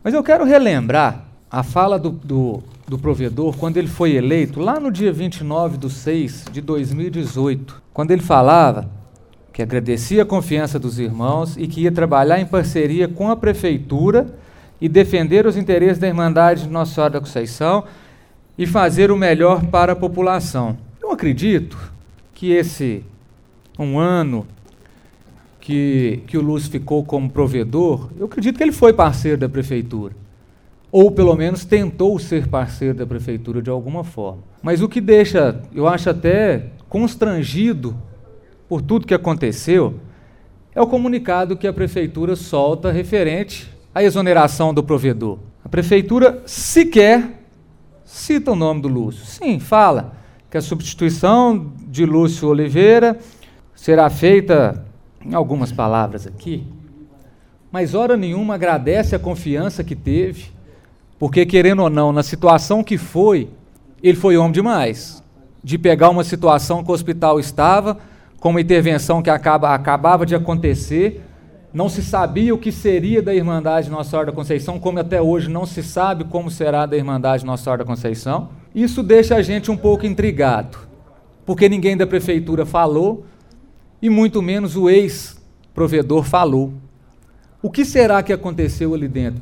Mas eu quero relembrar a fala do provedor quando ele foi eleito, lá no dia 29/6/2018, quando ele falava que agradecia a confiança dos irmãos e que ia trabalhar em parceria com a prefeitura e defender os interesses da Irmandade de Nossa Senhora da Conceição e fazer o melhor para a população. Eu acredito que esse um ano que o Lúcio ficou como provedor, eu acredito que ele foi parceiro da prefeitura, ou pelo menos tentou ser parceiro da prefeitura de alguma forma. Mas o que deixa, eu acho até constrangido por tudo que aconteceu, é o comunicado que a prefeitura solta referente à exoneração do provedor. A prefeitura sequer cita o nome do Lúcio. Sim, fala que a substituição de Lúcio Oliveira será feita, em algumas palavras aqui, mas hora nenhuma agradece a confiança que teve, porque, querendo ou não, na situação que foi, ele foi homem demais, de pegar uma situação que o hospital estava, com uma intervenção que acabava de acontecer, não se sabia o que seria da Irmandade Nossa Senhora da Conceição, como até hoje não se sabe como será da Irmandade Nossa Senhora da Conceição. Isso deixa a gente um pouco intrigado, porque ninguém da prefeitura falou, e muito menos o ex-provedor falou. O que será que aconteceu ali dentro?